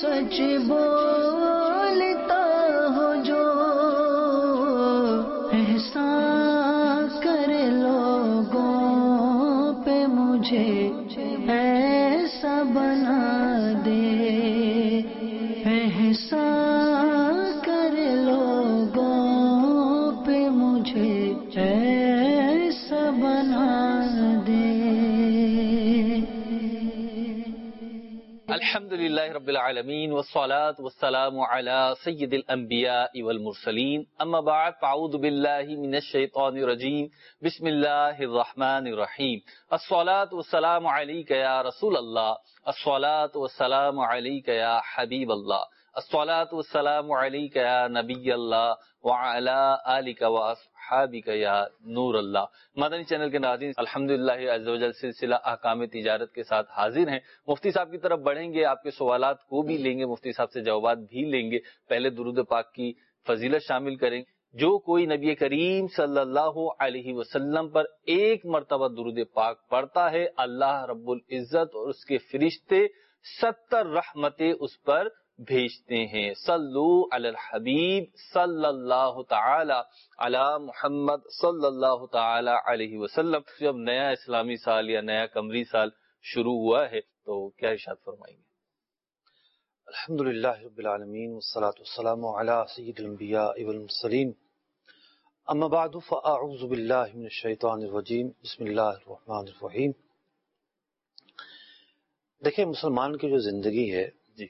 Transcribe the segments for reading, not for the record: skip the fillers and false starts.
سچ بولتا ہو جو احسان کرے لوگوں پہ مجھے ایسا بنا دے، احسان کرے لوگوں پہ مجھے ایسا بنا دے۔ الحمدللہ رب العالمین والصلاة والسلام علی سید الانبیاء والمرسلین، اما بعد فاعوذ باللہ من الشیطان الرجیم، بسم اللہ الرحمن الرحیم۔ الصلاة والسلام علیک یا رسول اللہ، الصلاة والسلام علیک یا حبیب اللہ، الصلاة والسلام علیک یا نبی اللہ وعلی آلک واصحابک یا نور اللہ۔ مدنی چینل کے ناظرین، الحمدللہ عز و جل سلسلہ احکام تجارت کے ساتھ حاضر ہیں۔ مفتی صاحب کی طرف بڑھیں گے، آپ کے سوالات کو بھی لیں گے، مفتی صاحب سے جوابات بھی لیں گے۔ پہلے درود پاک کی فضیلت شامل کریں۔ جو کوئی نبی کریم صلی اللہ علیہ وسلم پر ایک مرتبہ درود پاک پڑھتا ہے، اللہ رب العزت اور اس کے فرشتے 70 رحمتیں اس پر بھیجتے ہیں۔ صلو علی الحبیب صلی اللہ تعالی علی محمد صلی اللہ تعالی علیہ وسلم۔ جب نیا اسلامی سال یا نیا قمری سال شروع ہوا ہے تو کیا ارشاد فرمائیں گے؟ الحمدللہ رب العالمین والصلاة والسلام علی سید الانبیاء والمرسلین، اما بعد فاعوذ باللہ من الشیطان الرجیم، بسم اللہ الرحمن الرحیم۔ دیکھیں، مسلمان کی جو زندگی ہے جی،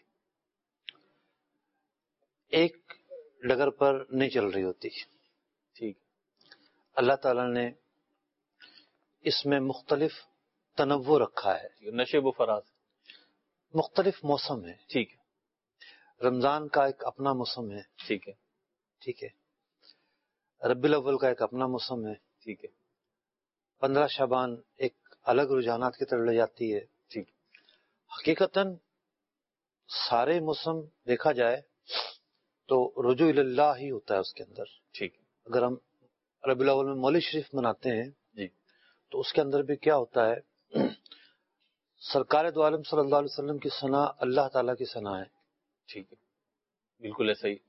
ایک ڈگر پر نہیں چل رہی ہوتی۔ ٹھیک، اللہ تعالیٰ نے اس میں مختلف تنوع رکھا ہے، نشیب و فراز، مختلف موسم ہے۔ ٹھیک ہے، رمضان کا ایک اپنا موسم ہے، ٹھیک ہے، ٹھیک ہے، ربیع الاول کا ایک اپنا موسم ہے، ٹھیک ہے، 15 شعبان ایک الگ رجحانات کی طرف لے جاتی ہے۔ ٹھیک، حقیقتاً سارے موسم دیکھا جائے تو رجوع اللہ ہی ہوتا ہے اس کے اندر۔ ٹھیک، اگر ہم ربیع الاول میں مولد شریف مناتے ہیں جی، تو اس کے اندر بھی کیا ہوتا ہے، سرکار دو عالم صلی اللہ علیہ وسلم کی ثنا اللہ تعالیٰ کی ثنا ہے۔ ٹھیک ہے، بالکل ایسا ہی۔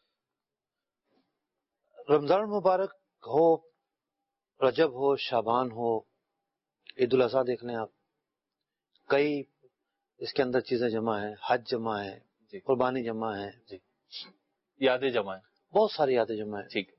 رمضان مبارک ہو، رجب ہو، شعبان ہو، عید الاضحیٰ دیکھ لیں آپ، کئی اس کے اندر چیزیں جمع ہیں، حج جمع ہے، جی، قربانی جمع ہے، جی، یادیں جمع ہیں۔ بہت ساری یادیں جمع ہیں۔ ٹھیک،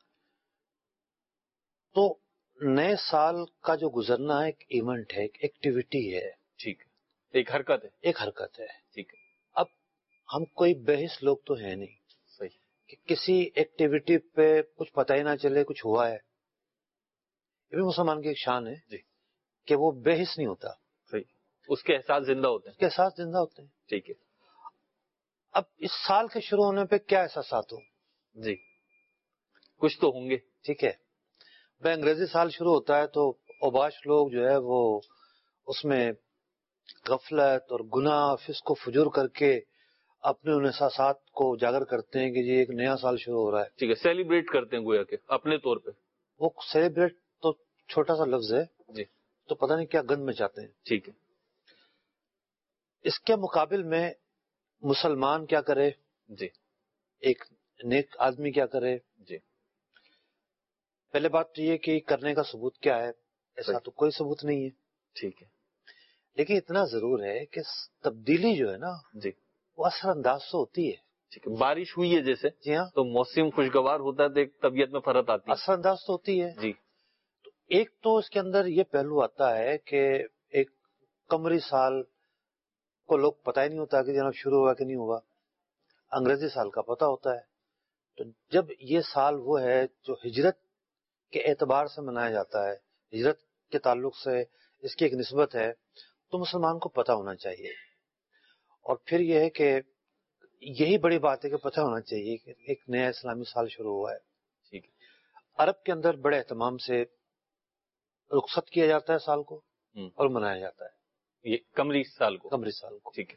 تو نئے سال کا جو گزرنا ہے ایک ایونٹ ہے، ایک ایکٹیویٹی ہے، ٹھیک، ایک حرکت ہے۔ ایک حرکت ہے۔ ٹھیک ہے، اب ہم کوئی بحث لوگ تو ہیں نہیں صحیح، کہ کسی ایکٹیویٹی پہ کچھ پتہ ہی نہ چلے کچھ ہوا ہے۔ یہ بھی مسلمان کی ایک شان ہے جی، کہ وہ بحث نہیں ہوتا، صحیح، اس کے احساس زندہ ہوتے اس کے احساس زندہ ہوتے ہیں۔ ہیں۔ ٹھیک ہے، اب اس سال کے شروع ہونے پہ کیا احساسات ہوں؟ جی، کچھ تو ہوں گے۔ ٹھیک ہے، بھائی انگریزی سال شروع ہوتا ہے تو اوباش لوگ جو ہے وہ اس میں غفلت اور گناہ فسق و فجور کر کے اپنے ان احساسات کو اجاگر کرتے ہیں کہ جی ایک نیا سال شروع ہو رہا ہے۔ ٹھیک ہے، سیلیبریٹ کرتے ہیں گویا کہ اپنے طور پہ۔ وہ سیلیبریٹ تو چھوٹا سا لفظ ہے، جی، تو پتہ نہیں کیا گند میں چاہتے ہیں۔ ٹھیک ہے، اس کے مقابل میں مسلمان کیا کرے، جی، ایک نیک آدمی کیا کرے؟ جی، پہلے بات تو یہ کہ کرنے کا ثبوت کیا ہے، ایسا تو کوئی ثبوت نہیں ہے، ٹھیک ہے، لیکن اتنا ضرور ہے کہ تبدیلی جو ہے نا جی، وہ اثر انداز سے ہوتی ہے۔ ٹھیک ہے، بارش ہوئی ہے جیسے، جی ہاں، تو موسم خوشگوار ہوتا ہے تو ایک طبیعت میں فرق آتی ہے۔ اثر انداز تو ہوتی ہے۔ جی، تو ایک تو اس کے اندر یہ پہلو آتا ہے کہ ایک قمری سال کو لوگ پتہ ہی نہیں ہوتا کہ جناب شروع ہوا کہ نہیں ہوا، انگریزی سال کا پتہ ہوتا ہے۔ تو جب یہ سال وہ ہے جو ہجرت کے اعتبار سے منایا جاتا ہے، ہجرت کے تعلق سے اس کی ایک نسبت ہے، تو مسلمان کو پتہ ہونا چاہیے۔ اور پھر یہ ہے کہ یہی بڑی بات ہے کہ پتہ ہونا چاہیے کہ ایک نیا اسلامی سال شروع ہوا ہے۔ ٹھیک ہے، عرب کے اندر بڑے اہتمام سے رخصت کیا جاتا ہے سال کو اور منایا جاتا ہے، یہ قمری سال کو، قمری سال کو۔ ٹھیک ہے،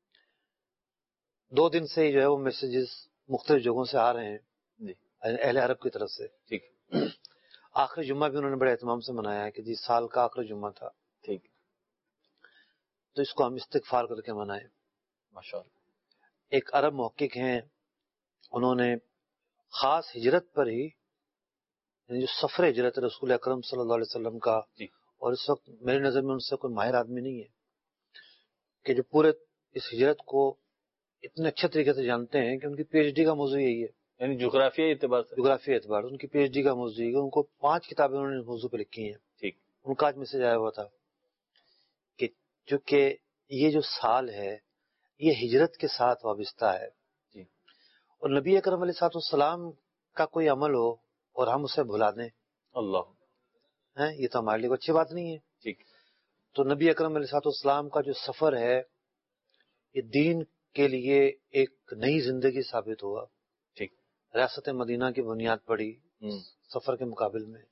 2 دن سے ہی جو ہے وہ میسیجز مختلف جگہوں سے آ رہے ہیں جی، اہل عرب کی طرف سے۔ ٹھیک ہے، آخری جمعہ بھی انہوں نے بڑے اہتمام سے منایا ہے کہ جی سال کا آخری جمعہ تھا، ٹھیک، تو اس کو ہم استغفار کر کے منائیں۔ ماشاء اللہ، ایک عرب محقق ہیں، انہوں نے خاص ہجرت پر ہی، یعنی جو سفر ہجرت رسول اکرم صلی اللہ علیہ وسلم کا، جی اور اس وقت میری نظر میں ان سے کوئی ماہر آدمی نہیں ہے کہ جو پورے اس ہجرت کو اتنے اچھے طریقے سے جانتے ہیں کہ ان کی پی ایچ ڈی کا موضوع یہی ہے، یعنی جغرافیائی اعتبار سے، جغرافی اعتبار ان کی پی ایچ ڈی کا موضوع ہے، ان کو 5 کتابیں انہوں نے اس موضوع پہ لکھی ہیں۔ ٹھیک، ان کا آج میسج آیا ہوا تھا کہ چونکہ یہ جو سال ہے یہ ہجرت کے ساتھ وابستہ ہے، جی اور نبی اکرم علیہ الصلوۃ والسلام کا کوئی عمل ہو اور ہم اسے بھلا دیں، اللہ، یہ تو ہمارے لیے کوئی اچھی بات نہیں ہے۔ ٹھیک، تو نبی اکرم علیہ الصلوۃ والسلام کا جو سفر ہے یہ دین کے لیے ایک نئی زندگی ثابت ہوا، ٹھیک، ریاست مدینہ کی بنیاد پڑی ہوں، سفر کے مقابل میں۔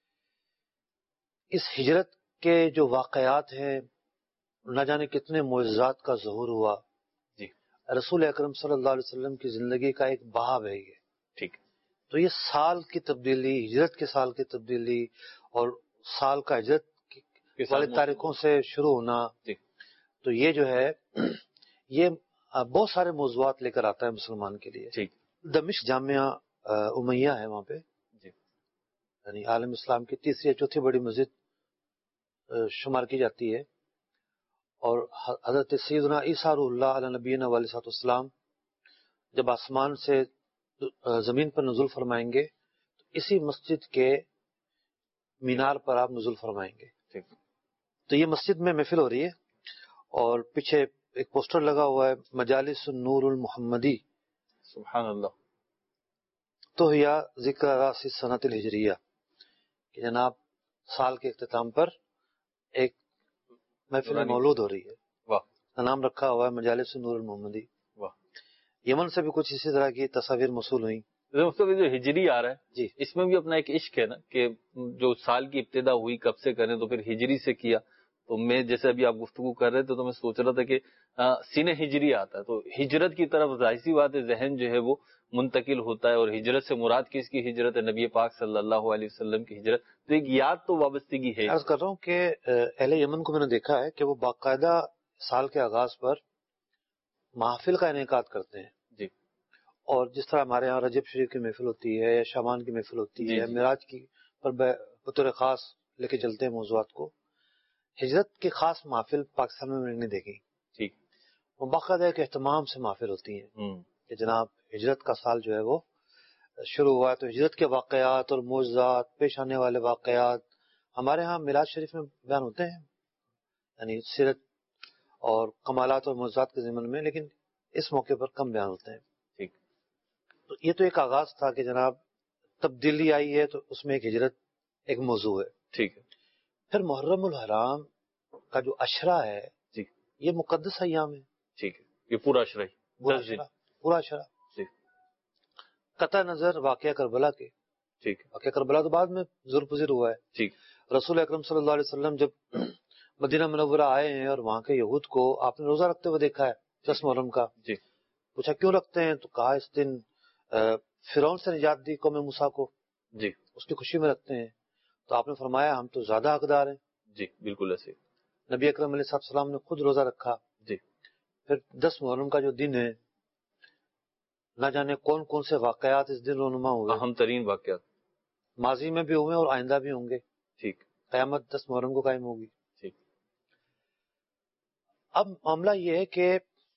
اس ہجرت کے جو واقعات ہیں نہ جانے کتنے معجزات کا ظہور ہوا، جی رسول اکرم صلی اللہ علیہ وسلم کی زندگی کا ایک باب ہے یہ۔ ٹھیک، تو یہ سال کی تبدیلی، ہجرت کے سال کی تبدیلی، اور سال کا ہجرت والے تاریخوں سے شروع ہونا، جی تو یہ جو ہے یہ بہت سارے موضوعات لے کر آتا ہے مسلمان کے لیے۔ ٹھیک، دمشق جامعہ امیہ ہے وہاں پہ، جی یعنی عالم اسلام کی تیسری یا چوتھی بڑی مسجد شمار کی جاتی ہے، اور حضرت سیدنا عیسیٰ روح اللہ علیہ نبینا علیہ السلام جب آسمان سے زمین پر نزول فرمائیں گے تو اسی مسجد کے مینار پر آپ نزول فرمائیں گے۔ ٹھیک، تو یہ مسجد میں محفل ہو رہی ہے، اور پیچھے ایک پوسٹر لگا ہوا ہے مجالس النور المحمدی، سبحان اللہ، تو یا ذکر راس سنت الہجریہ، کہ جناب سال کے اختتام پر ایک محفل مولود ہو رہی ہے، واہ، نام رکھا ہوا ہے مجالس النور المحمدی۔ واہ، یمن سے بھی کچھ اسی طرح کی تصاویر موصول ہوئیں۔ مطلب جو ہجری آ رہا ہے جی اس میں بھی اپنا ایک عشق ہے نا، کہ جو سال کی ابتدا ہوئی کب سے کریں، تو پھر ہجری سے کیا۔ تو میں جیسے ابھی آپ گفتگو کر رہے تھے تو میں سوچ رہا تھا کہ سینہ ہجری آتا ہے تو ہجرت کی طرف ظاہر سی بات ہے ذہن جو ہے وہ منتقل ہوتا ہے، اور ہجرت سے مراد کس کی ہجرت ہے؟ نبی پاک صلی اللہ علیہ وسلم کی ہجرت، تو ایک یاد تو وابستگی ہے۔ عرض کر رہا ہوں کہ اہل یمن کو میں نے دیکھا ہے کہ وہ باقاعدہ سال کے آغاز پر محافل کا انعقاد کرتے ہیں، جی اور جس طرح ہمارے یہاں رجب شریف کی محفل ہوتی ہے یا شعبان کی محفل ہوتی جی ہے، جی معراج کی پر بطور خاص لے کے چلتے ہیں موضوعات کو، ہجرت کی خاص محفل پاکستان میں نہیں دیکھی۔ ٹھیک، وہ باقاعدہ ایک اہتمام سے محفل ہوتی ہیں ہوں، کہ جناب ہجرت کا سال جو ہے وہ شروع ہوا ہے، تو ہجرت کے واقعات اور معجزات، پیش آنے والے واقعات ہمارے ہاں میراج شریف میں بیان ہوتے ہیں، یعنی سیرت اور کمالات اور معجزات کے ضمن میں، لیکن اس موقع پر کم بیان ہوتے ہیں۔ ٹھیک، تو یہ تو ایک آغاز تھا کہ جناب تبدیلی آئی ہے، تو اس میں ایک ہجرت ایک موضوع ہے۔ ٹھیک ہے، پھر محرم الحرام کا جو عشرہ ہے جی یہ مقدس ایام ہے، ٹھیک ہے، یہ پورا شرح پورا 10 دن، عشرہ، پورا عشرہ، جی قطع نظر واقعہ کربلا کے، ٹھیک ہے، واقعہ کربلا تو بعد میں ظہور پذیر ہوا ہے۔ ٹھیک، رسول اکرم صلی اللہ علیہ وسلم جب مدینہ منورہ آئے ہیں اور وہاں کے یہود کو آپ نے روزہ رکھتے ہوئے دیکھا ہے 10 محرم کا، جی پوچھا کیوں رکھتے ہیں؟ تو کہا اس دن فرعون سے نجات دی قوم موسیٰ کو، جی اس کی خوشی میں رکھتے ہیں۔ تو آپ نے فرمایا ہم تو زیادہ حقدار ہیں، جی بالکل ایسے، نبی اکرم علیہ السلام نے خود روزہ رکھا۔ جی پھر 10 محرم کا جو دن ہے نہ جانے کون کون سے واقعات اس دن رونما ہوئے، اہم ترین واقعات، ماضی میں بھی ہوئے اور آئندہ بھی ہوں گے، ٹھیک قیامت 10 محرم کو قائم ہوگی۔ ٹھیک، اب معاملہ یہ ہے کہ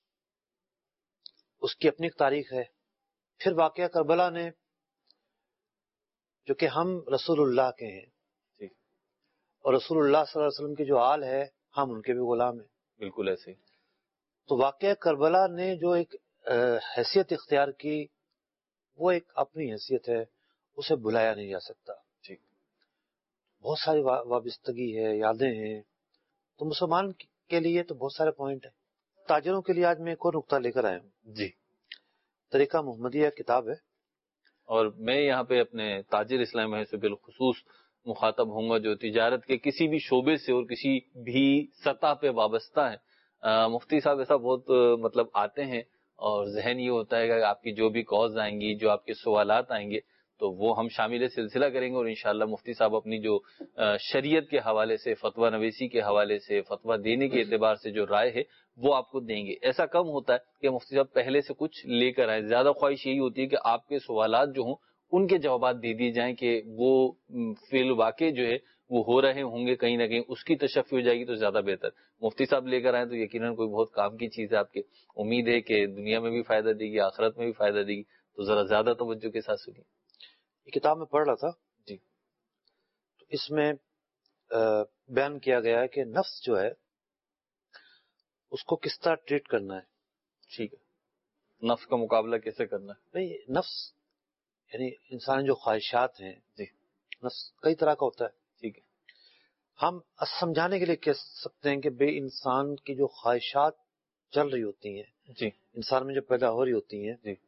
اس کی اپنی ایک تاریخ ہے۔ پھر واقعہ کربلا نے، جو کہ ہم رسول اللہ کے ہیں ٹھیک اور رسول اللہ صلی اللہ علیہ وسلم کی جو آل ہے ہم ان کے بھی غلام ہیں، بالکل ایسے، تو واقعہ کربلا نے جو ایک حیثیت اختیار کی وہ ایک اپنی حیثیت ہے، اسے بلایا نہیں جا سکتا۔ ٹھیک بہت ساری وابستگی ہے، یادیں ہیں، تو مسلمان کے لیے تو بہت سارے پوائنٹ ہیں۔ تاجروں کے لیے آج میں ایک اور نقطہ لے کر آیا ہوں، جی، طریقہ محمدیہ کتاب ہے، اور میں یہاں پہ اپنے تاجر اسلام سے بالخصوص مخاطب ہوں گا جو تجارت کے کسی بھی شعبے سے اور کسی بھی سطح پہ وابستہ ہیں۔ مفتی صاحب ایسا بہت مطلب آتے ہیں اور ذہن یہ ہوتا ہے کہ آپ کی جو بھی کالز آئیں گی، جو آپ کے سوالات آئیں گے، تو وہ ہم شامل سلسلہ کریں گے، اور انشاءاللہ مفتی صاحب اپنی جو شریعت کے حوالے سے، فتویٰ نویسی کے حوالے سے، فتویٰ دینے کے اعتبار سے جو رائے ہے وہ آپ کو دیں گے۔ ایسا کم ہوتا ہے کہ مفتی صاحب پہلے سے کچھ لے کر آئے، زیادہ خواہش یہی ہوتی ہے کہ آپ کے سوالات جو ہوں ان کے جوابات دے دیے جائیں کہ وہ فعل واقع جو ہے وہ ہو رہے ہوں گے، کہیں نہ کہیں اس کی تشفی ہو جائے گی تو زیادہ بہتر۔ مفتی صاحب لے کر آئیں تو یقیناً کوئی بہت کام کی چیز ہے آپ کے، امید ہے کہ دنیا میں بھی فائدہ دے گی، آخرت میں بھی فائدہ دے گی، تو ذرا زیادہ توجہ کے ساتھ سنیے۔ یہ کتاب میں پڑھ رہا تھا جی، تو اس میں بیان کیا گیا ہے کہ نفس جو ہے اس کو کس طرح ٹریٹ کرنا ہے۔ ٹھیک ہے، نفس کا مقابلہ کیسے کرنا ہے؟ نہیں، نفس یعنی انسان جو خواہشات ہیں، جی، نفس کئی طرح کا ہوتا ہے۔ ٹھیک ہے، ہم سمجھانے کے لیے کہہ سکتے ہیں کہ بے انسان کی جو خواہشات چل رہی ہوتی ہیں، جی، انسان میں جو پیدا ہو رہی ہوتی ہیں، جی،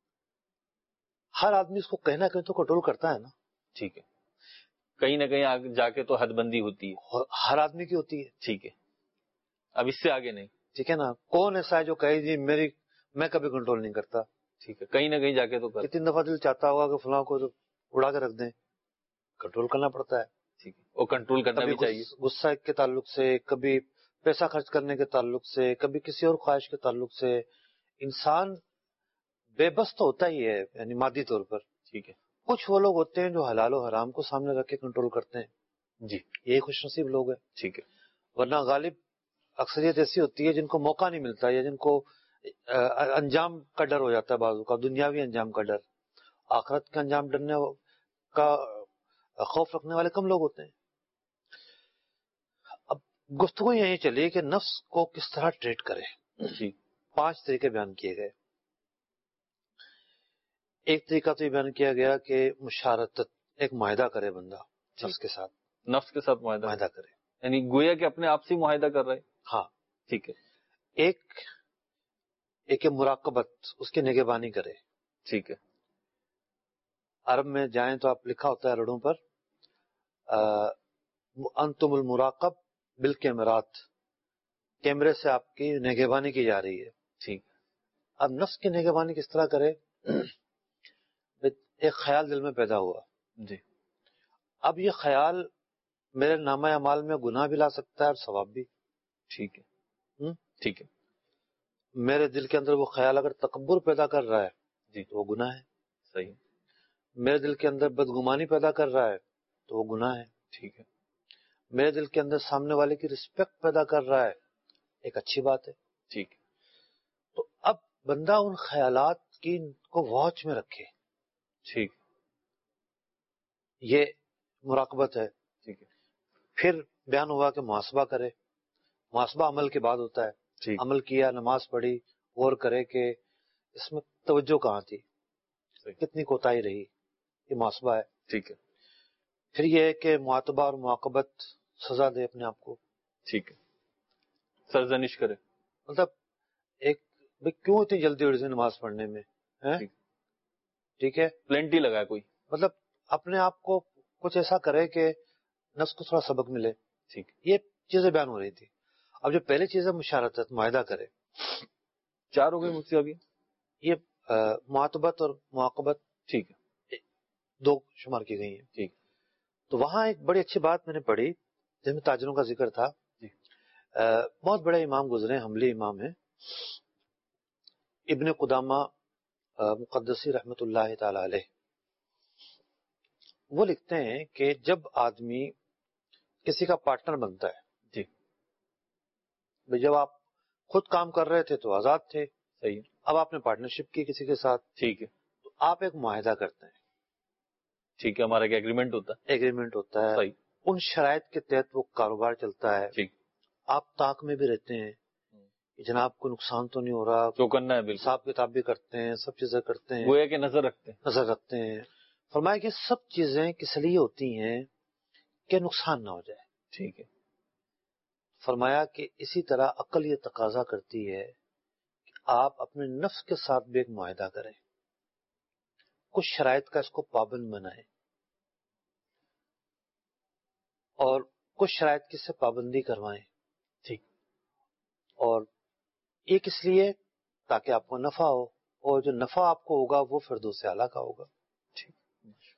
ہر آدمی اس کو کہیں نہ کہیں تو کنٹرول کرتا ہے نا۔ ٹھیک ہے، کہیں نہ کہیں آگے جا کے تو حد بندی ہوتی ہے۔ ہر آدمی کی ہوتی ہے، ٹھیک ہے، اب اس سے آگے نہیں۔ ٹھیک ہے نا۔ کون ایسا ہے جو کہے جی میں کبھی کنٹرول نہیں کرتا؟ ٹھیک ہے، کہیں نہ کہیں جا کے تو کرتا۔ کتنی دفعہ دل چاہتا ہوگا کہ فلاں کو تو اڑا کے رکھ دیں، کنٹرول کرنا پڑتا ہے۔ ٹھیک ہے، وہ کنٹرول کرنا کبھی بھی چاہیے۔ غصہ کے تعلق سے، کبھی پیسہ خرچ کرنے کے تعلق سے، کبھی کسی اور خواہش کے تعلق سے انسان بے بس تو ہوتا ہی ہے، یعنی مادی طور پر۔ ٹھیک ہے، کچھ وہ لوگ ہوتے ہیں جو حلال و حرام کو سامنے رکھ کے کنٹرول کرتے ہیں، جی، یہی خوش نصیب لوگ ہیں۔ ٹھیک ہے، ورنہ غالب اکثریت ایسی ہوتی ہے جن کو موقع نہیں ملتا، یا جن کو انجام کا ڈر ہو جاتا ہے، بعضوں کا دنیاوی انجام کا ڈر، آخرت کا انجام ڈرنے کا خوف رکھنے والے کم لوگ ہوتے ہیں۔ اب گفتگو یہی چلی کہ نفس کو کس طرح ٹریٹ کرے۔ جی، 5 طریقے بیان کیے گئے۔ ایک طریقہ تو یہ بیان کیا گیا کہ مشارطت، ایک معاہدہ کرے بندہ نفس کے ساتھ، نفس کے ساتھ معاہدہ معاہدہ کرے۔ یعنی گویا کہ اپنے آپ سے معاہدہ کر رہے۔ ہاں، ٹھیک ہے، ایک مراقبت، اس کی نگہبانی کرے۔ ٹھیک ہے، عرب میں جائیں تو آپ لکھا ہوتا ہے روڈوں پر انتم المراقب بالکیمرات، کیمرے سے آپ کی نگہبانی کی جا رہی ہے۔ ٹھیک، اب نفس کی نگہبانی کس طرح کرے؟ ایک خیال دل میں پیدا ہوا، جی، اب یہ خیال میرے نامہ اعمال میں گناہ بھی لا سکتا ہے اور ثواب بھی۔ ٹھیک ہے، ٹھیک ہے، میرے دل کے اندر وہ خیال اگر تکبر پیدا کر رہا ہے جی، تو وہ گناہ ہے۔ صحیح، میرے دل کے اندر بدگمانی پیدا کر رہا ہے تو وہ گناہ ہے۔ ٹھیک ہے، میرے دل کے اندر سامنے والے کی رسپیکٹ پیدا کر رہا ہے، ایک اچھی بات ہے۔ ٹھیک ہے، تو اب بندہ ان خیالات کی کو واچ میں رکھے، ٹھیک، یہ مراقبت ہے۔ ٹھیک ہے، پھر بیان ہوا کہ محاسبہ کرے۔ محاسبہ عمل کے بعد ہوتا ہے۔ ٹھیک، عمل کیا، نماز پڑھی، غور کرے کہ اس میں توجہ کہاں تھی، صحیح، کتنی کوتاہی رہی، یہ محاسبہ ہے۔ ٹھیک ہے، پھر یہ ہے کہ معاتبہ اور مواقبت، سزا دے اپنے آپ کو۔ ٹھیک ہے، سرزنش کرے۔ مطلب ایک بھئی کیوں اتنی جلدی اڑ گئی نماز پڑھنے میں، ہیں؟ ٹھیک، ٹھیک ہے، پلینٹی لگا کوئی۔ مطلب اپنے آپ کو کچھ ایسا کرے کہ نفس کو تھوڑا سبق ملے۔ ٹھیک، یہ چیزیں بیان ہو رہی تھی۔ اب جو پہلی چیز ہے مشارطت، معاہدہ کرے، 4 ہو گئی مجھ سے ابھی۔ یہ معاتبت اور مواقبت ٹھیک ہے، 2 شمار کی گئی ہیں۔ ٹھیک، تو وہاں ایک بڑی اچھی بات میں نے پڑھی جس میں تاجروں کا ذکر تھا۔ جی، بہت بڑے امام گزرے، حنبلی امام ہیں، ابن قدامہ مقدسی رحمت اللہ تعالی علیہ۔ وہ لکھتے ہیں کہ جب آدمی کسی کا پارٹنر بنتا ہے، جی، جب آپ خود کام کر رہے تھے تو آزاد تھے، صحیح، اب آپ نے پارٹنرشپ کی کسی کے ساتھ، ٹھیک ہے، تو آپ ایک معاہدہ کرتے ہیں، ٹھیک ہے، ہمارا ایک ایگریمنٹ ہوتا ہے۔ ایگریمنٹ ہوتا ہے، صحیح، ان شرائط کے تحت وہ کاروبار چلتا ہے، ٹھیک، آپ طاق میں بھی رہتے ہیں کہ جناب کو نقصان تو نہیں ہو رہا، جو کرنا ہے بالکل، حساب کتاب بھی کرتے ہیں، سب چیزیں کرتے ہیں، گویا کہ نظر رکھتے ہیں۔ نظر رکھتے ہیں۔ فرمایا کہ سب چیزیں کس لیے ہوتی ہیں کہ نقصان نہ ہو جائے۔ ٹھیک ہے، فرمایا کہ اسی طرح عقل یہ تقاضا کرتی ہے کہ آپ اپنے نفس کے ساتھ بھی ایک معاہدہ کریں، کچھ شرائط کا اس کو پابند بنائیں، اور کچھ شرائط کی سے پابندی کروائیں۔ ٹھیک، اور یہ کس لیے؟ تاکہ آپ کو نفع ہو، اور جو نفع آپ کو ہوگا وہ فردوس اعلیٰ کا ہوگا۔ ٹھیک،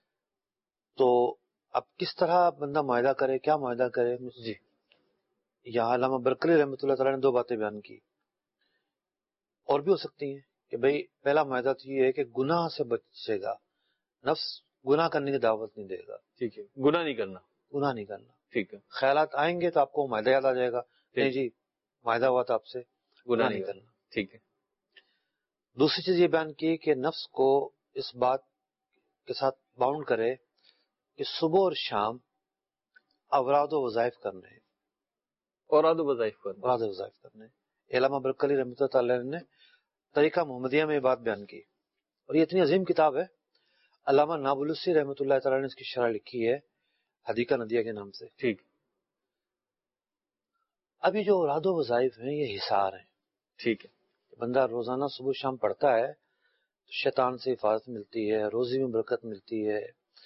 تو اب کس طرح بندہ معاہدہ کرے، کیا معاہدہ کرے؟ جی یہاں علامہ برکلی رحمۃ اللہ تعالیٰ نے 2 باتیں بیان کی، اور بھی ہو سکتی ہیں کہ بھئی پہلا معاہدہ تو یہ ہے کہ گناہ سے بچے گا، نفس گناہ کرنے کی دعوت نہیں دے گا، ٹھیک ہے، گناہ نہیں کرنا، گناہ نہیں کرنا. ٹھیک ہے، خیالات آئیں گے تو آپ کو معاہدہ یاد آ جائے گا، نہیں جی معاہدہ ہوا تھا آپ سے، گناہ گناہ نہیں نہیں کرنا، کرنا. ٹھیک ہے. دوسری چیز یہ بیان کی کہ نفس کو اس بات کے ساتھ باؤنڈ کرے کہ صبح اور شام اوراد و وظائف کرنے ہیں، اوراد و وظائف کرنا. اوراد و وظائف کرنے ہیں. علامہ برکلی رحمۃ اللہ تعالی نے طریقہ محمدیہ میں یہ بات بیان کی، اور یہ اتنی عظیم کتاب ہے. علامہ نابلسی رحمۃ اللہ تعالی نے اس کی شرح لکھی ہے حدیقہ ندیہ کے نام سے. ٹھیک. ابھی جو اوراد و وظائف ہیں یہ حصار ہیں. ٹھیک ہے. بندہ روزانہ صبح شام پڑھتا ہے تو شیطان سے حفاظت ملتی ہے، روزی میں برکت ملتی ہے،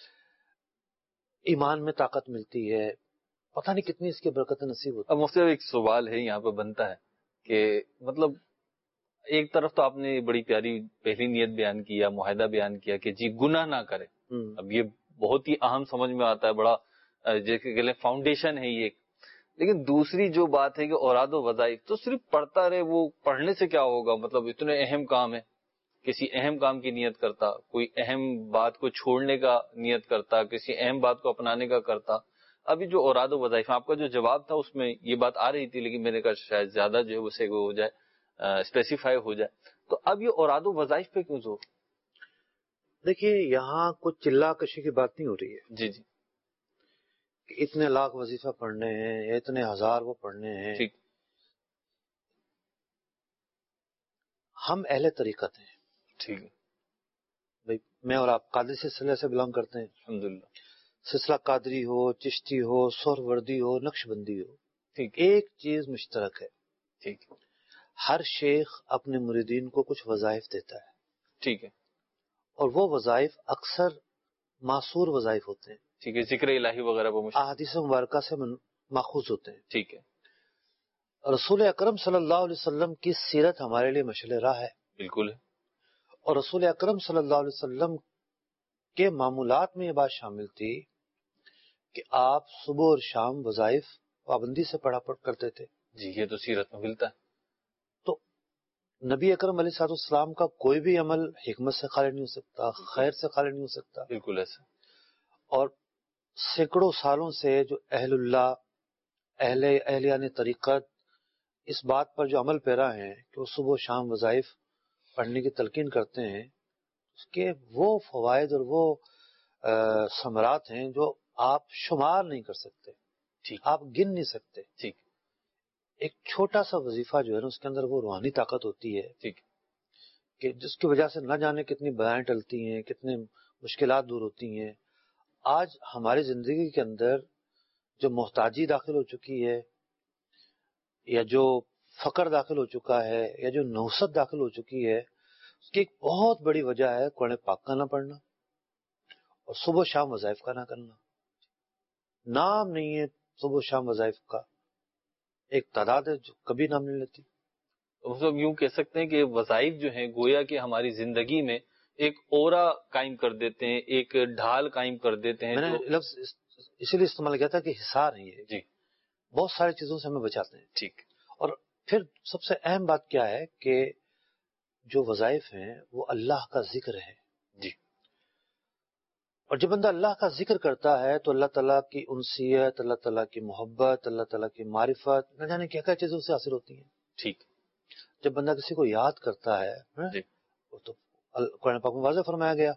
ایمان میں طاقت ملتی ہے، پتہ نہیں کتنی اس کی برکت نصیب ہوتی اب مفتی صاحب ایک سوال ہے یہاں پہ بنتا ہے کہ مطلب ایک طرف تو آپ نے بڑی پیاری پہلی نیت بیان کیا، معاہدہ بیان کیا کہ جی گناہ نہ کرے. اب یہ بہت ہی اہم سمجھ میں آتا ہے، بڑا جیسے کہ فاؤنڈیشن ہے یہ. لیکن دوسری جو بات ہے کہ اوراد و وظائف تو صرف پڑھتا رہے، وہ پڑھنے سے کیا ہوگا؟ مطلب اتنے اہم کام ہے، کسی اہم کام کی نیت کرتا، کوئی اہم بات کو چھوڑنے کا نیت کرتا، کسی اہم بات کو اپنانے کا کرتا. ابھی جو اوراد و وظائف، آپ کا جو جواب تھا اس میں یہ بات آ رہی تھی، لیکن میں نے کہا شاید زیادہ جو ہے اسے ہو جائے، اسپیسیفائی ہو جائے. تو اب یہ اوراد و وظائف پہ کیوں زور؟ دیکھیے یہاں کچھ چلا کشی کی بات نہیں ہو رہی ہے جی جی کہ اتنے لاکھ وظیفہ پڑھنے ہیں یا اتنے ہزار وہ پڑھنے ہیں. ٹھیک. ہم اہل طریقت ہیں. ٹھیک ہے. بھئی میں اور آپ قادری سلسلے سے بلانگ کرتے ہیں، الحمدللہ. سلسلہ قادری ہو، چشتی ہو، سہروردی ہو، نقش بندی ہو، ٹھیک. ایک چیز مشترک ہے، ٹھیک. ہر شیخ اپنے مریدین کو کچھ وظائف دیتا ہے، ٹھیک ہے. اور وہ وظائف اکثر معصور وظائف ہوتے ہیں، ٹھیک ہے، ذکر الہی وغیرہ پر احادیث مبارکہ سے ماخوذ ہوتے ہیں. ٹھیک ہے. رسول اکرم صلی اللہ علیہ وسلم کی سیرت ہمارے لیے مشعل راہ ہے، بالکل ہے. اور رسول اکرم صلی اللہ علیہ وسلم کے معمولات میں یہ بات شامل تھی کہ آپ صبح اور شام وظائف پابندی سے پڑھا کرتے تھے. جی یہ تو سیرت میں ملتا ہے. تو نبی اکرم علیہ الصلوۃ والسلام کا کوئی بھی عمل حکمت سے خالی نہیں ہو سکتا، خیر سے خالی نہیں ہو سکتا. بالکل ایسا. اور سینکڑوں سالوں سے جو اہل اللہ، اہلیان طریقت اس بات پر جو عمل پیرا ہیں کہ وہ صبح و شام وظائف پڑھنے کی تلقین کرتے ہیں، اس کے وہ فوائد اور وہ ثمرات ہیں جو آپ شمار نہیں کر سکتے، ٹھیک. آپ گن نہیں سکتے. ٹھیک. ایک چھوٹا سا وظیفہ جو ہے نا اس کے اندر وہ روحانی طاقت ہوتی ہے ٹھیک. کہ جس کی وجہ سے نہ جانے کتنی بلائیں ٹلتی ہیں، کتنے مشکلات دور ہوتی ہیں. آج ہماری زندگی کے اندر جو محتاجی داخل ہو چکی ہے، یا جو فقر داخل ہو چکا ہے، یا جو نوست داخل ہو چکی ہے، اس کی ایک بہت بڑی وجہ ہے قرآن پاک کا نہ پڑھنا اور صبح شام وظائف کا نہ کرنا. نام نہیں ہے صبح شام وظائف کا، ایک تعداد ہے جو کبھی نام نہیں لیتی. مطلب یوں کہہ سکتے ہیں کہ وظائف جو ہیں گویا کہ ہماری زندگی میں ایک اورا قائم کر دیتے ہیں، ایک ڈھال قائم کر دیتے ہیں. میں نے لفظ اسی لیے استعمال کیا تھا کہ حصار ہیں یہ، جی بہت ساری چیزوں سے ہمیں بچاتے ہیں. ٹھیک. اور پھر سب سے اہم بات کیا ہے کہ جو وظائف ہیں وہ اللہ کا ذکر ہے. جی. اور جب بندہ اللہ کا ذکر کرتا ہے تو اللہ تعالیٰ کی انسیت، اللہ تعالیٰ کی محبت، اللہ تعالیٰ کی معرفت، نہ جانے کیا کیا چیزیں اسے حاصل ہوتی ہیں. ٹھیک. جب بندہ کسی کو یاد کرتا ہے جی. وہ تو قرآن پاک میں واضح فرمایا گیا،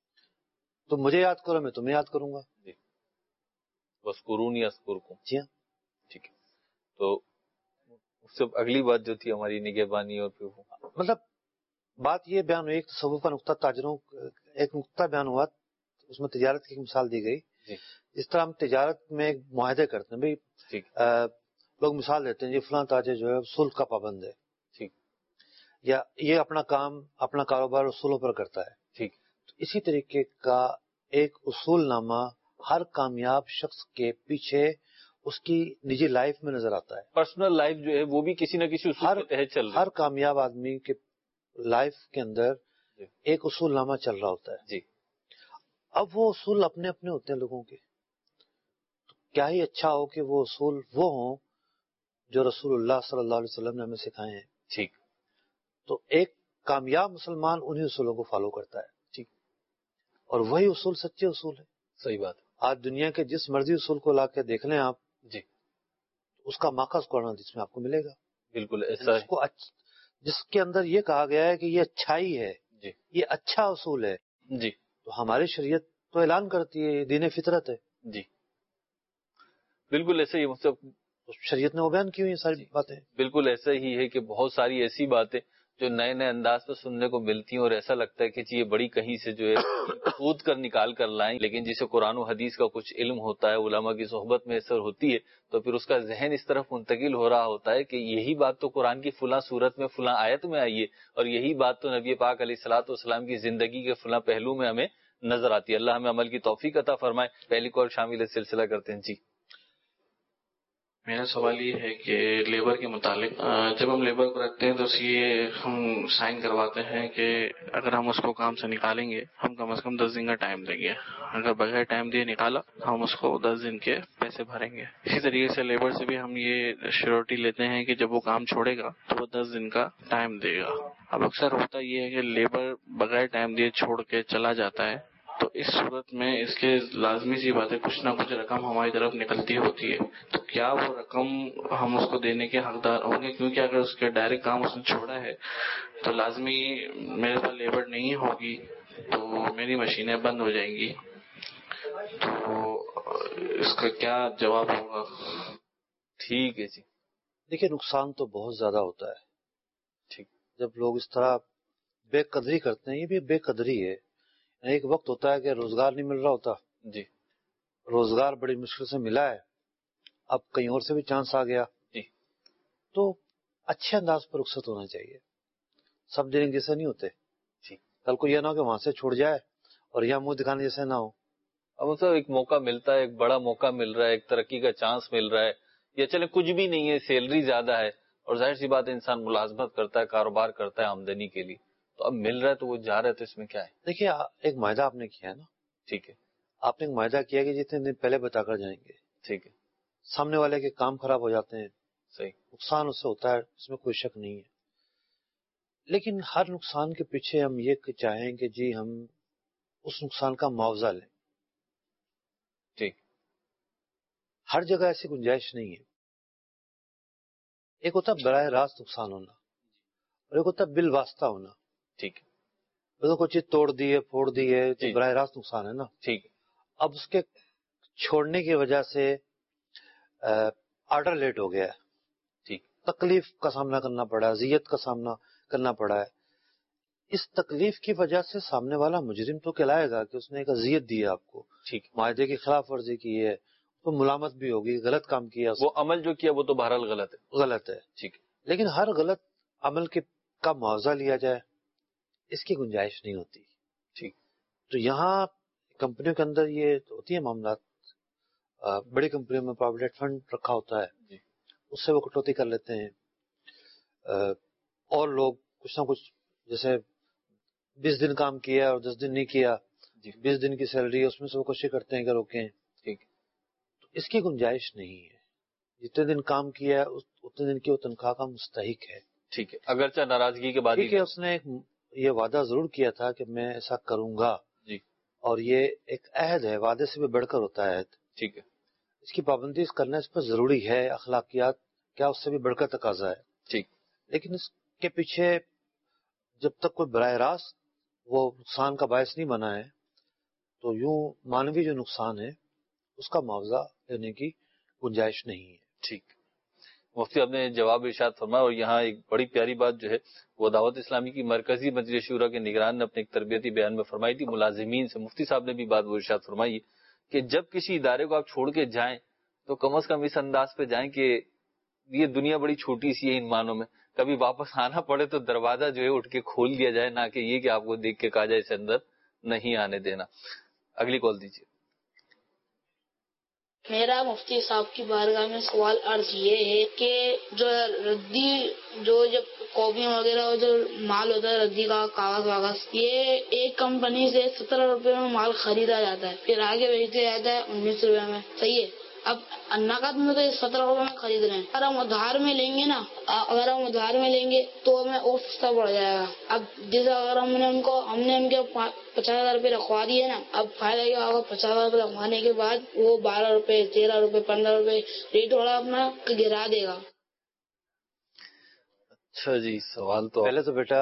تم مجھے یاد کرو میں تمہیں یاد کروں گا. جی. وَاذْكُرُونِی أَذْكُرْکُم. جی ہاں. ٹھیک ہے. تو اس سے اگلی بات جو تھی ہماری نگہبانی، اور پھر وہ مطلب بات یہ بیان ہوئی، ایک تصوف کا نقطہ، تاجروں ایک نقطہ بیان ہوا، اس میں تجارت کی ایک مثال دی گئی. جی. اس طرح ہم تجارت میں معاہدے کرتے ہیں. بھئی ٹھیک. لوگ مثال دیتے ہیں جی فلاں تاجر جو ہے سلک کا پابند ہے، ٹھیک. یا یہ اپنا کام اپنا کاروبار اصولوں پر کرتا ہے. ٹھیک. تو اسی طریقے کا ایک اصول نامہ ہر کامیاب شخص کے پیچھے اس کی نجی لائف میں نظر آتا ہے. پرسنل لائف جو ہے وہ بھی کسی نہ کسی اصول کے تحت چل رہی ہے. ہر کامیاب آدمی کے لائف کے اندر جی. ایک اصول نامہ چل رہا ہوتا ہے. جی. اب وہ اصول اپنے اپنے ہوتے ہیں لوگوں کے. تو کیا ہی اچھا ہو کہ وہ اصول وہ ہوں جو رسول اللہ صلی اللہ علیہ وسلم نے ہمیں سکھائے ہیں. ٹھیک. تو ایک کامیاب مسلمان انہی اصولوں کو فالو کرتا ہے. ٹھیک. اور وہی اصول سچے اصول ہیں. صحیح بات. آج دنیا کے جس مرضی اصول کو لا کے دیکھ لیں آپ, جی, اس کا ماخذ قرآن حدیث میں آپ کو ملے گا. بالکل ایسا ہے. جس کے اندر یہ کہا گیا ہے کہ یہ اچھائی ہے, جی یہ اچھا اصول ہے, جی تو ہماری شریعت تو اعلان کرتی ہے یہ دین فطرت ہے. جی بالکل ایسے ہی. شریعت نے وہ بیان کی ہوئی ہیں ساری باتیں. بالکل ایسا ہی ہے کہ بہت ساری ایسی باتیں جو نئے نئے انداز پہ سننے کو ملتی ہیں اور ایسا لگتا ہے کہ یہ بڑی کہیں سے جو ہے کود کر نکال کر لائیں, لیکن جسے قرآن و حدیث کا کچھ علم ہوتا ہے, علماء کی صحبت میں اثر ہوتی ہے, تو پھر اس کا ذہن اس طرف منتقل ہو رہا ہوتا ہے کہ یہی بات تو قرآن کی فلاں صورت میں فلاں آیت میں آئی ہے, اور یہی بات تو نبی پاک علیہ الصلوۃ والسلام کی زندگی کے فلاں پہلو میں ہمیں نظر آتی ہے. اللہ ہمیں عمل کی توفیق عطا فرمائے. پہلی کال شامل سلسلہ کرتے ہیں. جی, میرا سوال یہ ہے کہ لیبر کے متعلق, جب ہم لیبر کو رکھتے ہیں تو یہ ہم سائن کرواتے ہیں کہ اگر ہم اس کو کام سے نکالیں گے ہم کم از کم 10 دن کا ٹائم دیں گے, اگر بغیر ٹائم دیے نکالا ہم اس کو 10 دن کے پیسے بھریں گے. اسی طریقے سے لیبر سے بھی ہم یہ شیورٹی لیتے ہیں کہ جب وہ کام چھوڑے گا تو وہ 10 دن کا ٹائم دے گا. اب اکثر ہوتا یہ ہے کہ لیبر بغیر ٹائم دیے چھوڑ کے چلا جاتا ہے, تو اس صورت میں اس کے لازمی سی بات ہے کچھ نہ کچھ رقم ہماری طرف نکلتی ہوتی ہے, تو کیا وہ رقم ہم اس کو دینے کے حقدار ہوں گے؟ کیونکہ اگر اس کے ڈائریکٹ کام اس نے چھوڑا ہے تو لازمی میرے پاس لیبر نہیں ہوگی تو میری مشینیں بند ہو جائیں گی, تو اس کا کیا جواب ہوگا؟ ٹھیک ہے. جی, دیکھیے نقصان تو بہت زیادہ ہوتا ہے. ٹھیک. جب لوگ اس طرح بے قدری کرتے ہیں, یہ بھی بے قدری ہے. ایک وقت ہوتا ہے کہ روزگار نہیں مل رہا ہوتا, جی, روزگار بڑی مشکل سے ملا ہے, اب کہیں اور سے بھی چانس آ گیا, جی, تو اچھے انداز پر رخصت ہونا چاہیے. سب دینے جیسے نہیں ہوتے. جی, کل کو یہ نہ ہو کہ وہاں سے چھوڑ جائے اور یہاں منہ دکھانے جیسے نہ ہو. اب مطلب ایک موقع ملتا ہے, ایک بڑا موقع مل رہا ہے, ایک ترقی کا چانس مل رہا ہے, یا چلے کچھ بھی نہیں ہے, سیلری زیادہ ہے, اور ظاہر سی بات ہے انسان ملازمت کرتا ہے, کاروبار کرتا ہے آمدنی کے لیے, تو اب مل رہا ہے تو وہ جا رہا ہے, تو اس میں کیا ہے؟ دیکھیے ایک معاہدہ آپ نے کیا ہے نا. ٹھیک ہے. آپ نے ایک معاہدہ کیا کہ جتنے دن پہلے بتا کر جائیں گے. ٹھیک ہے. سامنے والے کے کام خراب ہو جاتے ہیں, صحیح, نقصان اس سے ہوتا ہے, اس میں کوئی شک نہیں ہے. لیکن ہر نقصان کے پیچھے ہم یہ چاہیں کہ جی ہم اس نقصان کا معاوضہ لیں. ٹھیک. ہر جگہ ایسی گنجائش نہیں ہے. ایک ہوتا ہے براہ راست نقصان ہونا, اور ایک ہوتا ہے بال واسطہ ہونا. ٹھیک. کوئی چیز توڑ دی ہے, پھوڑ دی ہے, تو براہ راست نقصان ہے نا. ٹھیک. اب اس کے چھوڑنے کی وجہ سے آرڈر لیٹ ہو گیا ہے, ٹھیک, تکلیف کا سامنا کرنا پڑا ہے, اذیت کا سامنا کرنا پڑا ہے. اس تکلیف کی وجہ سے سامنے والا مجرم تو کہلائے گا کہ اس نے ایک اذیت دی ہے آپ کو, ٹھیک, معاہدے کی خلاف ورزی کی ہے, تو ملامت بھی ہوگی, غلط کام کیا, وہ عمل جو کیا وہ تو بہرحال غلط ہے. غلط ہے. ٹھیک. لیکن ہر غلط عمل کا معاوضہ لیا جائے, اس کی گنجائش نہیں ہوتی. ٹھیک. تو یہاں کمپنیوں کے اندر یہ ہوتی ہے معاملات, بڑی کمپنیوں میں پروویڈنٹ فنڈ رکھا ہوتا ہے, جی, اس سے وہ کٹوتی کر لیتے ہیں. اور لوگ کچھ نہ کچھ, جیسے 20 دن کام کیا اور 10 دن نہیں کیا, جی, 20 دن کی سیلری اس میں سے وہ کوشش کرتے ہیں کہ روکیں. ٹھیک. تو اس کی گنجائش نہیں ہے. جتنے دن کام کیا اتنے دن کی وہ تنخواہ کا مستحق ہے. ٹھیک ہے, اگرچہ ناراضگی کے بعد. ٹھیک ہے, اس نے یہ وعدہ ضرور کیا تھا کہ میں ایسا کروں گا, جی, اور یہ ایک عہد ہے, وعدے سے بھی بڑھ کر ہوتا ہے عہد. ٹھیک ہے. اس کی پابندی کرنا اس پر ضروری ہے, اخلاقیات کیا اس سے بھی بڑھ کر تقاضا ہے. ٹھیک. لیکن اس کے پیچھے جب تک کوئی براہ راست وہ نقصان کا باعث نہیں بنا ہے, تو یوں مانوی جو نقصان ہے اس کا معاوضہ دینے کی گنجائش نہیں ہے. ٹھیک. مفتی آپ نے جواب ارشاد فرمایا, اور یہاں ایک بڑی پیاری بات جو ہے وہ دعوت اسلامی کی مرکزی مجلس شورا کے نگران نے اپنے ایک تربیتی بیان میں فرمائی تھی ملازمین سے. مفتی صاحب نے بھی بات وہ ارشاد فرمائی کہ جب کسی ادارے کو آپ چھوڑ کے جائیں تو کم از کم اس انداز پہ جائیں کہ یہ دنیا بڑی چھوٹی سی ہے ان معنوں میں, کبھی واپس آنا پڑے تو دروازہ جو ہے اٹھ کے کھول دیا جائے, نہ کہ یہ کہ آپ کو دیکھ کے کہا جائے اس اندر نہیں آنے دینا. اگلی کال دیجیے. میرا مفتی صاحب کی بارگاہ میں سوال عرض یہ ہے کہ جو ردی جو جب کاپیاں وغیرہ جو مال ہوتا ہے ردی کا کاغذ واغذ، یہ ایک کمپنی سے 17 روپے میں مال خریدا جاتا ہے، پھر آگے بیچتے جاتا ہے 19 روپے میں، صحیح ہے؟ اب نقد میں تو 17 روپے میں خرید رہے ہیں، اگر ہم ادھار میں لیں گے نا، اگر ہم ادھار میں لیں گے تو ہمیں اور سستا پڑ جائے گا۔ اب جیسے اگر ہم نے ان کے 50,000 روپے رکھوا دیے نا، اب فائدہ کیا ہوگا؟ 50,000 روپے رکھوانے کے بعد وہ 12 روپے 13 روپے 15 روپے ریٹ والا اپنا گرا دے گا۔ اچھا جی، سوال تو پہلے تو بیٹا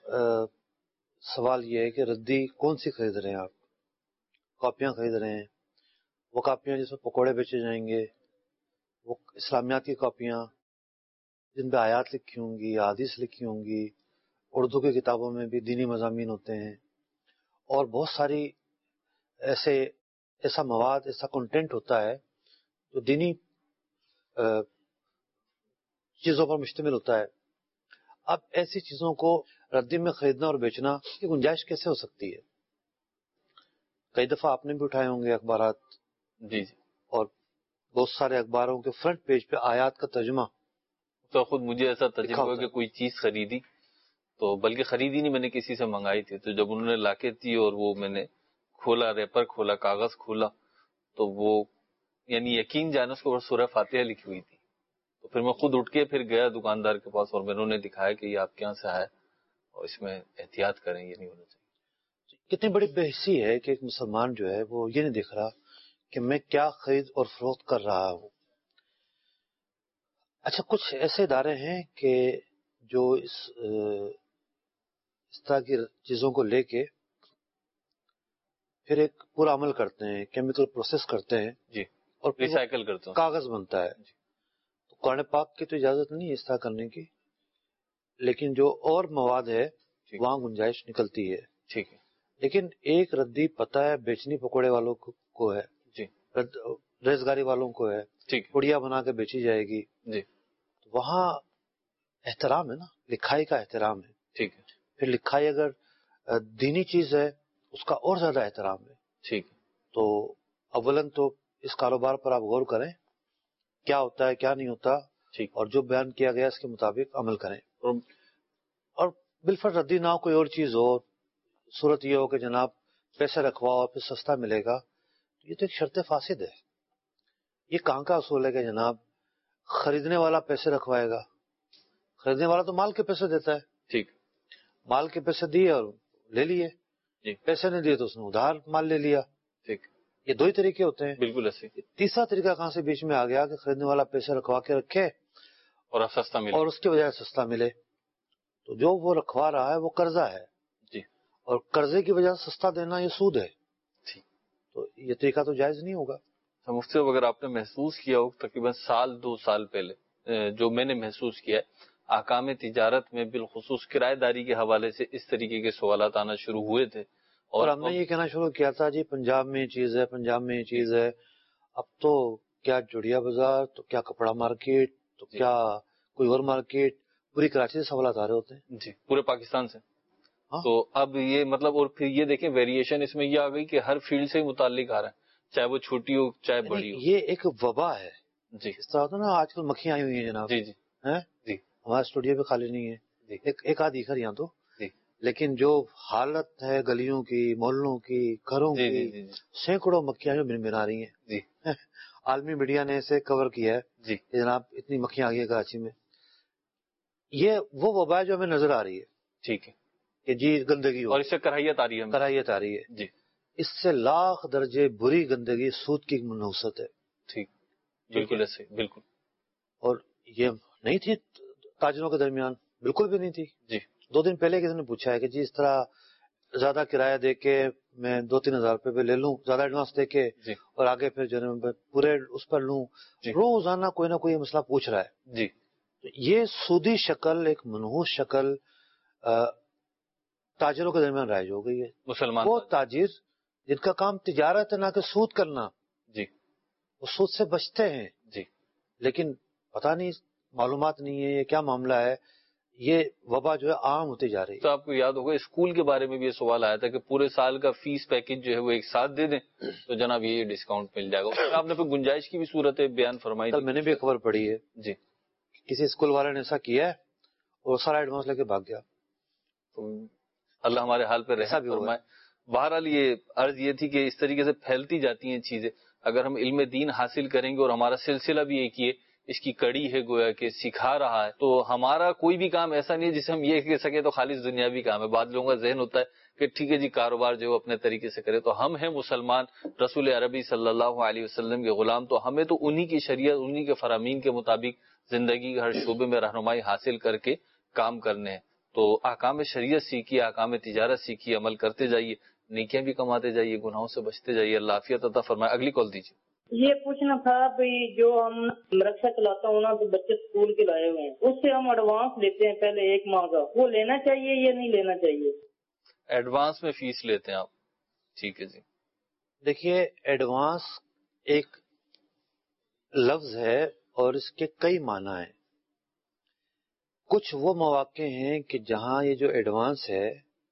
سوال یہ ہے کہ ردی کون سی خرید رہے ہیں آپ؟ کاپیاں خرید رہے ہیں، وہ کاپیاں جس میں پکوڑے بیچے جائیں گے، وہ اسلامیات کی کاپیاں جن پہ آیات لکھی ہوں گی، احادیث لکھی ہوں گی، اردو کی کتابوں میں بھی دینی مضامین ہوتے ہیں، اور بہت ساری ایسا مواد، ایسا کنٹینٹ ہوتا ہے جو دینی چیزوں پر مشتمل ہوتا ہے۔ اب ایسی چیزوں کو ردی میں خریدنا اور بیچنا کی گنجائش کیسے ہو سکتی ہے؟ کئی دفعہ آپ نے بھی اٹھائے ہوں گے اخبارات، جی جی، اور بہت سارے اخباروں کے فرنٹ پیج پہ آیات کا ترجمہ۔ تو خود مجھے ایسا تجربہ کہ کوئی چیز خریدی، تو بلکہ خریدی نہیں، میں نے کسی سے منگائی تھی، تو جب انہوں نے لا کے دی اور وہ میں نے کھولا، ریپر کھولا، کاغذ کھولا، تو وہ یعنی یقین جانے اس کے اوپر سورہ فاتحہ لکھی ہوئی تھی۔ تو پھر میں خود اٹھ کے پھر گیا دکاندار کے پاس اور میں نے انہیں دکھایا کہ یہ آپ کے یہاں سے آیا اور اس میں احتیاط کریں، یہ نہیں ہونا چاہیے۔ کتنی بڑی بے حسی ہے کہ ایک مسلمان جو ہے وہ یہ نہیں دیکھ رہا کہ میں کیا خرید اور فروخت کر رہا ہوں۔ اچھا، کچھ ایسے ادارے ہیں کہ جو اس طرح کی چیزوں کو لے کے پھر ایک پورا عمل کرتے ہیں، کیمیکل پروسیس کرتے ہیں، جی، اور ریسائیکل کرتا ہوں، کاغذ بنتا ہے۔ تو قرآن پاک کی تو اجازت نہیں ہے اس طرح کرنے کی، لیکن جو اور مواد ہے وہاں گنجائش نکلتی ہے۔ ٹھیک ہے، لیکن ایک ردی پتہ ہے بیچنی پکوڑے والوں کو ہے، جی، ریزگاری والوں کو ہے، ٹھیک، پڑیا بنا کے بیچی جائے گی، جی، تو وہاں احترام ہے نا، لکھائی کا احترام ہے۔ ٹھیک ہے، پھر لکھائی اگر دینی چیز ہے اس کا اور زیادہ احترام ہے۔ ٹھیک ہے، تو اولاً تو اس کاروبار پر آپ غور کریں، کیا ہوتا ہے کیا نہیں ہوتا، ٹھیک، اور جو بیان کیا گیا اس کے مطابق عمل کریں، اور بالفرض ردی نہ ہو، کوئی اور چیز ہو، صورت یہ ہو کہ جناب پیسے رکھواؤ پھر سستا ملے گا، یہ تو ایک شرط فاسد ہے۔ یہ کہاں کا اصول ہے کہ جناب خریدنے والا پیسے رکھوائے گا؟ خریدنے والا تو مال کے پیسے دیتا ہے، ٹھیک، مال کے پیسے دیے اور لے لیے، جی، پیسے نہیں دیے تو اس نے ادھار مال لے لیا۔ ٹھیک، یہ دو ہی طریقے ہوتے ہیں۔ بالکل ایسے، تیسرا طریقہ کہاں سے بیچ میں آ گیا کہ خریدنے والا پیسے رکھوا کے رکھے اور اب سستا ملے، اور اس کے بجائے سستا ملے؟ تو جو وہ رکھوا رہا ہے وہ قرضہ ہے، جی، اور قرضے کی وجہ سے سستا دینا یہ سود ہے، ٹھیک۔ تو یہ طریقہ تو جائز نہیں ہوگا۔ مفتی صاحب، اگر آپ نے محسوس کیا ہو تقریباً 2 سال پہلے جو میں نے محسوس کیا ہے، احکام تجارت میں بالخصوص کرایہ داری کے حوالے سے اس طریقے کے سوالات آنا شروع ہوئے تھے، اور ہم نے یہ کہنا شروع کیا تھا جی پنجاب میں یہ چیز ہے، پنجاب میں یہ چیز ہے، اب تو کیا جوڑیا بازار، تو کیا کپڑا مارکیٹ، تو کیا کوئی اور مارکیٹ، پوری کراچی سے سوالات آ رہے ہوتے ہیں، جی، پورے پاکستان سے۔ ہاں، تو اب یہ مطلب، اور پھر یہ دیکھیں ویریشن اس میں یہ آ گئی کہ ہر فیلڈ سے متعلق آ رہا ہے، چاہے وہ چھوٹی ہو چاہے بڑی ہو۔ یہ ایک وبا ہے، جی، اس طرح ہوتا ہے نا، آج کل مکھیاں آئی ہوئی ہیں جناب، جی، جی، ہیں، جی، ہمارا اسٹوڈیو بھی خالی نہیں ہے، جی، ایک آدھ ایکھر یہاں تو، جی، لیکن جو حالت ہے گلیوں کی، محلوں کی، گھروں جی، کی، جی، جی، سینکڑوں مکھیاں جو بن رہی ہیں، جی، عالمی میڈیا نے اسے کور کیا ہے جی، کہ جناب اتنی مکھیاں آ گئی ہیں کراچی میں۔ یہ وہ وبا ہے جو ہمیں نظر آ رہی ہے ٹھیک ہے، کہ جی گندگی ہو، اور اس سے کراہیت آ رہی ہے ہمیں۔ کراہیت آ رہی ہے، جی، اس سے لاکھ درجے بری گندگی سود کی منحوست ہے، ٹھیک، بالکل ایسے، بالکل، اور یہ نہیں تھی تاجروں کے درمیان، بالکل بھی نہیں تھی۔ جی، 2 دن پہلے کسی نے پوچھا ہے کہ جی اس طرح زیادہ کرایہ دے کے میں 2-3 ہزار روپے پہ لے لوں، زیادہ ایڈوانس دے کے، جی، اور آگے پھر جو ہے میں پورے اس پر لوں، جی، روزانہ کوئی نہ کوئی مسئلہ پوچھ رہا ہے۔ جی، تو یہ سودی شکل، ایک منحوس شکل تاجروں کے درمیان رائج ہو گئی ہے۔ مسلمان وہ تاجر جن کا کام تجارت ہے نہ کہ سود کرنا، جی، وہ سود سے بچتے ہیں، جی، لیکن پتہ نہیں معلومات نہیں ہے یہ کیا معاملہ ہے، یہ وبا جو ہے عام ہوتی جا رہی ہے. تو آپ کو یاد ہوگا اسکول کے بارے میں بھی یہ سوال آیا تھا کہ پورے سال کا فیس پیکج جو ہے وہ ایک ساتھ دے دیں تو جناب یہ ڈسکاؤنٹ مل جائے گا. آپ نے پھر گنجائش کی بھی صورت بیان فرمائی کل میں نے بھی خبر پڑھی ہے جی، کسی اسکول والے نے ایسا کیا ہے اور سارا ایڈوانس لے کے بھاگ گیا. تو اللہ ہمارے حال پہ رحم فرمائے. بہرحال یہ عرض یہ تھی کہ اس طریقے سے پھیلتی جاتی ہیں چیزیں. اگر ہم علم دین حاصل کریں گے اور ہمارا سلسلہ بھی ایک یہ اس کی کڑی ہے گویا کہ سکھا رہا ہے، تو ہمارا کوئی بھی کام ایسا نہیں ہے جسے ہم یہ کہہ سکیں تو خالص دنیاوی کام ہے. بعض لوگوں کا ذہن ہوتا ہے کہ ٹھیک ہے جی کاروبار جو اپنے طریقے سے کرے. تو ہم ہیں مسلمان، رسول عربی صلی اللہ علیہ وسلم کے غلام، تو ہمیں تو انہی کی شریعت انہی کے فرامین کے مطابق زندگی کے ہر شعبے میں رہنمائی حاصل کر کے کام کرنے ہیں. تو احکام شریعت سیکھیے، احکام تجارت سیکھیے، عمل کرتے جائیے، نیکیاں بھی کماتے جائیے، گناہوں سے بچتے جائیے. اللہ عافیت عطا فرمائے. اگلی کال دیجیے. یہ پوچھنا تھا بھائی جو ہم رکشا چلاتا ہوں نا تو بچے اسکول کے لائے ہوئے ہیں، اس سے ہم ایڈوانس لیتے ہیں پہلے 1 ماہ کا، وہ لینا چاہیے یا نہیں لینا چاہیے؟ ایڈوانس میں فیس لیتے ہیں آپ؟ ٹھیک ہے جی. دیکھیے ایڈوانس ایک لفظ ہے اور اس کے کئی معنی ہیں. کچھ وہ مواقع ہیں کہ جہاں یہ جو ایڈوانس ہے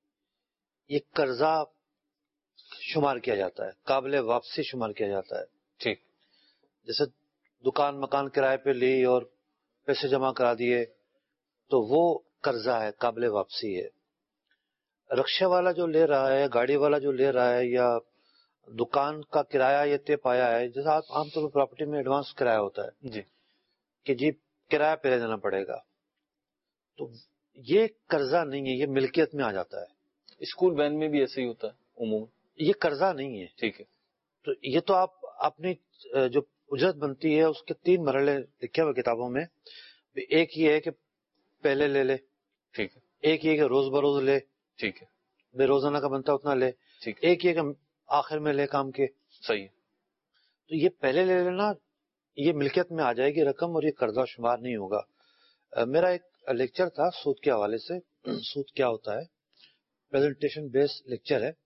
یہ قرضہ شمار کیا جاتا ہے، قابل واپسی شمار کیا جاتا ہے. ٹھیک. جیسے دکان مکان کرائے پہ لی اور پیسے جمع کرا دیے تو وہ قرضہ ہے، قابل واپسی ہے. رکشے والا جو لے رہا ہے، گاڑی والا جو لے رہا ہے، یا دکان کا کرایہ یہ طے پایا ہے، جیسا عام طور پر پراپرٹی میں ایڈوانس کرایہ ہوتا ہے جی کہ جی کرایہ پہلے دینا پڑے گا، تو یہ قرضہ نہیں ہے، یہ ملکیت میں آ جاتا ہے. اسکول وین میں بھی ایسے ہی ہوتا ہے عموماً. یہ قرضہ نہیں ہے. ٹھیک ہے. تو یہ تو آپ اپنی جو اجرت بنتی ہے اس کے 3 مرحلے لکھے ہوئے کتابوں میں. ایک یہ ہے کہ پہلے لے لے، ٹھیک ہے. ایک یہ کہ روز بروز لے، ٹھیک ہے. بے روزانہ کا بنتا اتنا لے، ٹھیک. ایک یہ کہ آخر میں لے کام کے. صحیح ہے. تو یہ پہلے لے لینا یہ ملکیت میں آ جائے گی رقم اور یہ قرضہ شمار نہیں ہوگا. میرا ایک لیکچر تھا سود کے حوالے سے، سود کیا ہوتا ہے، پریزنٹیشن بیس لیکچر ہے،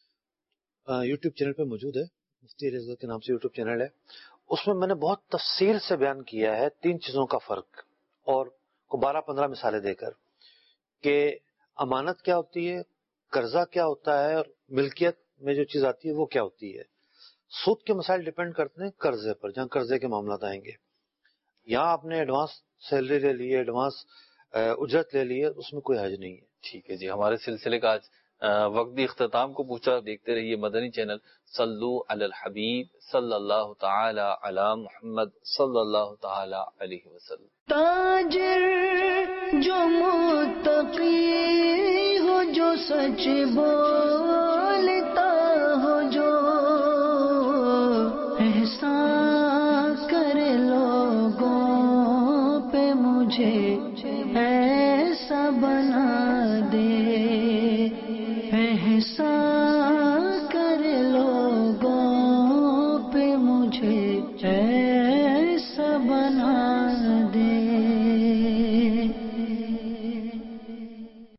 یوٹیوب چینل پہ موجود ہے، مفتی رضا کے نام سے یوٹیوب چینل ہے. اس میں میں نے بہت تفصیل سے بیان کیا ہے 3 چیزوں کا فرق، اور 12-15 مثالیں دے کر کہ امانت کیا ہوتی ہے، قرضہ کیا ہوتا ہے، اور ملکیت میں جو چیز آتی ہے وہ کیا ہوتی ہے. سود کے مسائل ڈیپینڈ کرتے ہیں قرضے پر، جہاں قرضے کے معاملات آئیں گے. یہاں آپ نے ایڈوانس سیلری لے لی ہے، ایڈوانس اجرت لے لی ہے، اس میں کوئی حرج نہیں ہے. ٹھیک ہے جی. ہمارے سلسلے کا آج وقت بھی اختتام کو پہنچا. دیکھتے رہیے مدنی چینل. صلو علی الحبیب صلی اللہ تعالی علی محمد صلی اللہ تعالی علیہ وسلم. تاجر جو متقی ہو، جو سچ بولتا ہو، جو احسان کرے لوگوں پہ، مجھے ایسا بنا دے. احسان